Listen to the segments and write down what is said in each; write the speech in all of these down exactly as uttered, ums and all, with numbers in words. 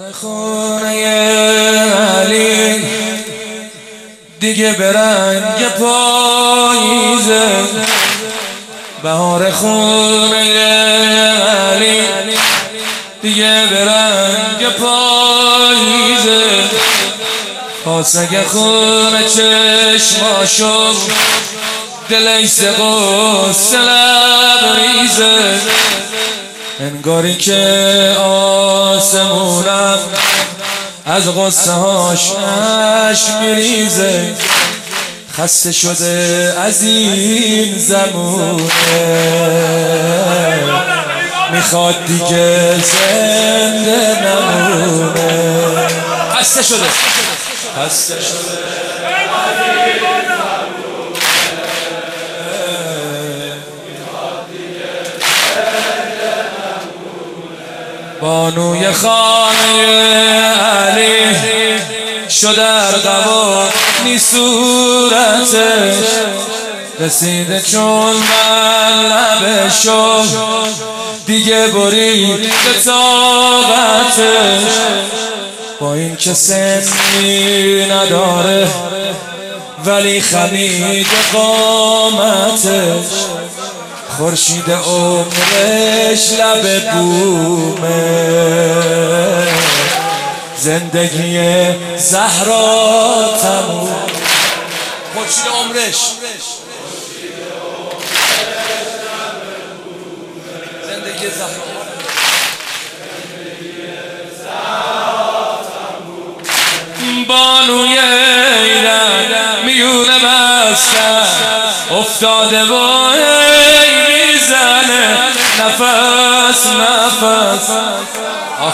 خونه علی دیگه به رنگ پاییزه، بهار خونه علی دیگه به رنگ پاییزه. خواستگه خونه چشماشو دلش ز غصه لبریزه، انگاری که آسمونم از غصه هاش اشک میریزه. خسته شده از این زمونه، میخواد دیگه زنده نمونه. خسته شده خسته شده بانوی خانه علی شده ارغوانی صورتش، رسیده چون من لبشو دیگه برید طاقتش. با این که سنی نداره ولی خمید قامتش، خورشید عمرش لب بومه. زندگی زهرا تموم، خورشید عمرش زندگی زهرا بانوی ایران میونه بستن افتاده و میزنه نفس نفس. آخ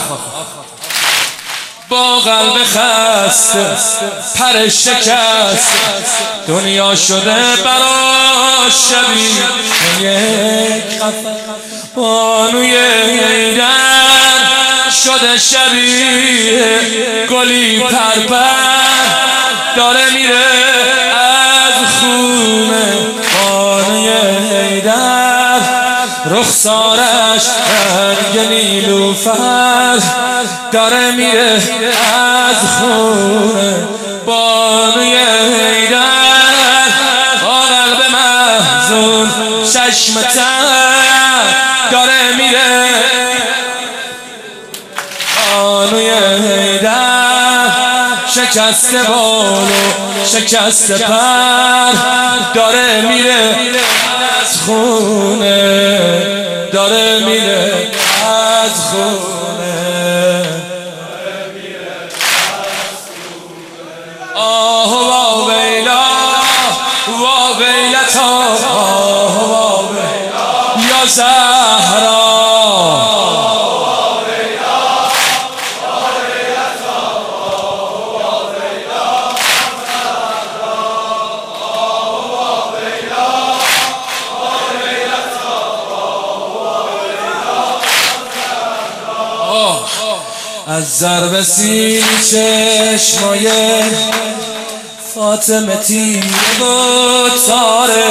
با قلب خسته پر شکست، دنیا شده براش شبیه یک قفس. بانوی ایران شده شبیه گلی پرپر، داره میره از خونه. بانوی ایران رخسارش رنگ نیلوفر، داره میره از خونه. بانوی ایران با قلب محزون چشم تر، داره میره. بانوی ایران شکسته بالو شکسته پر، داره میره از خونه، داره میره از خونه. آه وا ویلا وا ویلتا، آه وا ویلا یا زهرا. از ضرب سینی چشمای فاطمه تیره و تاره،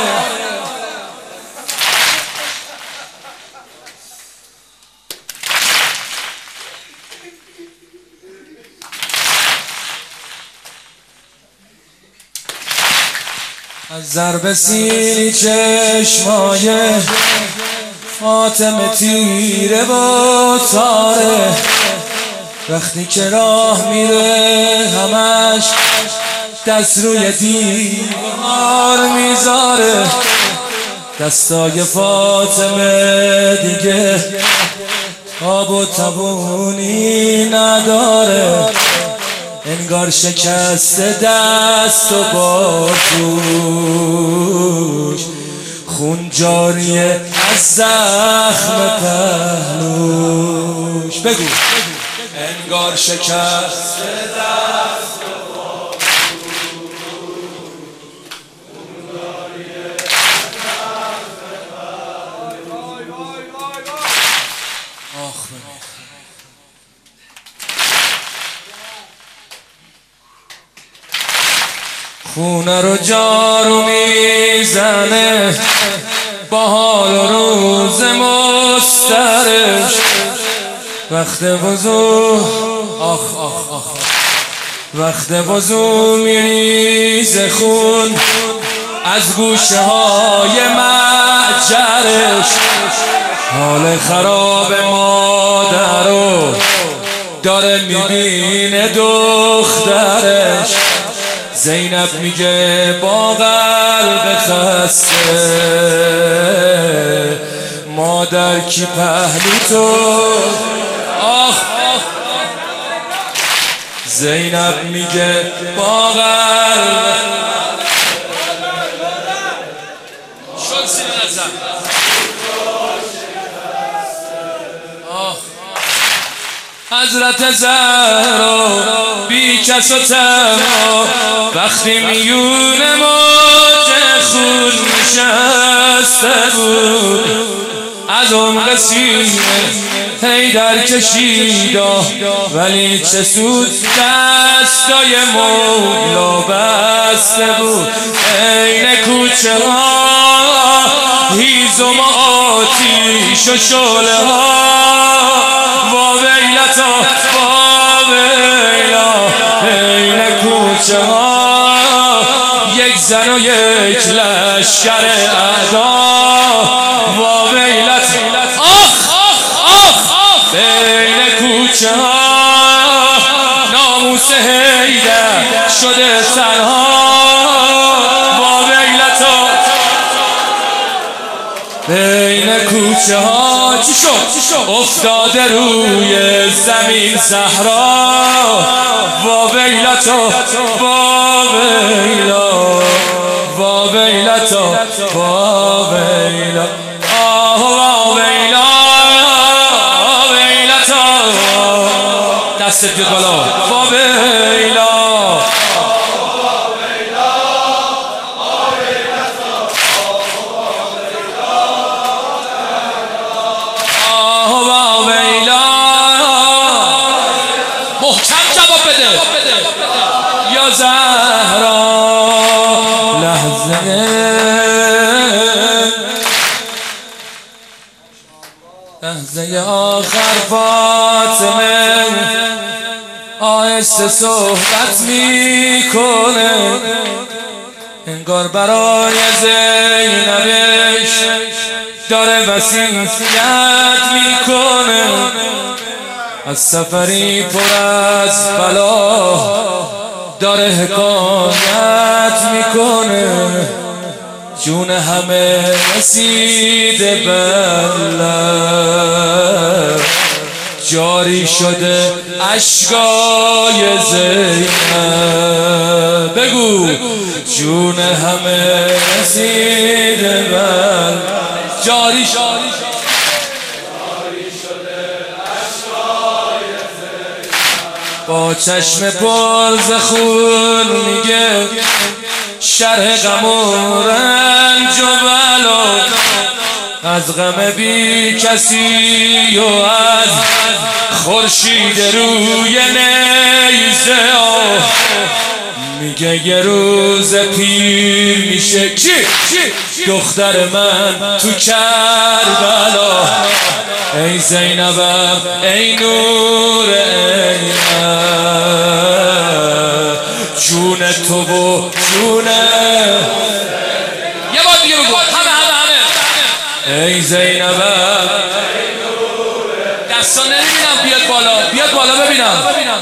از ضرب سینی چشمای فاطمه تیره و تاره. وقتی که راه میره همش دست روی دیوار میذاره، دستای فاطمه دیگه تاب و تبونی نداره، انگار شکسته دست و بازوش، خون جاریه از زخم پهلوش. بگو انگار شکسته دست و بازوش، خون جاریه از زخم پهلوش. آخ خونه رو جارو میزنه با حال و روز مسترش، وقت وضو آخ آخ آخ وقت وضو میریزه خون از گوشه های محجرش، حال خراب مادرو داره میبینه دخترش. زینب میگه با قلب خسته مادر کی پهلو تو. آخ زینب میگه با قلب شد سینه نزن. حضرت زهرا بی کس و تنها وقتی میون موج خون نشسته بود، از عمق سینه حیدر کشیدا ولی چه سود دستای مولا بسته بود. عین کوچه ها هیزم آتیش و شعله ها با ویلتا با ویلا. عین کوچه ها یک زن و یک لشکر اعدا با ویلت. آخ آخ بین کوچه ها ناموس حیدر شده تنها با ویلتا. بین کوچه ها چی شد؟ افتاده روی زمین زهرا با ویلتا با ویلا با ویلتا با ویلا. آه با ویلا ویلتا دست بیاد بالا با ویلا. یا زهرا لحظه لحظه آخر فاطمه آهسته صحبت میکنه، انگار برای زینبش داره وصیت میکنه. از سفری پر از بلا داره حکایت میکنه، جون همه رسیده بله جاری شده اشکای زینب. بگو جون همه رسیده بله جاری شده با چشم پر ز خون میگه شرح غم و رنج و بلا، از غم بی کسی و از خورشید روی نیزه آه. میگه یه روز پیر میشه کی؟ دختر من تو کربلا. ای زینبم ای نور عینم جون تو و جون. یه بار دیگه بگو همه همه همه. ای زینبم دستان نمیبینم بیاد بالا بیاد بالا ببینم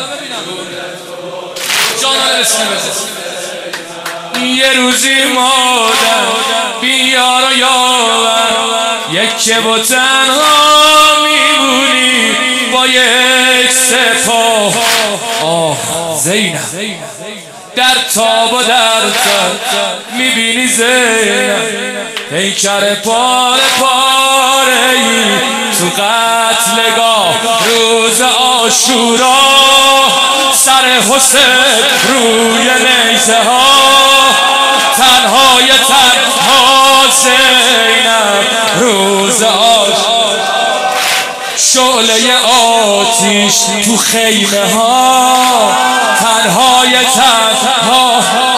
جانانه بسینه بزن. یه روزی مادر بیار و یاور یک و تنها میبونی با یک سپاه. آه زینب در تاب و در تب میبینی زینب پیکر پاره پاره ای تو قتلگاه روز عاشورا سر حسین روی نیزه ها تنهای تنها زینب روز عاشورا شعله آتیش تو خیمه ها تنهای تنها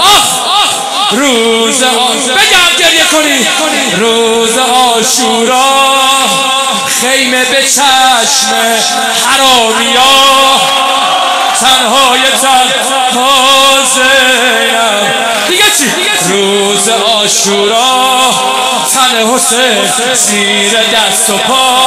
روز عاشورا بگم گریه کنی روز عاشورا خیمه به چشم حرامیا روز عاشورا تن حسین زیر دست و پا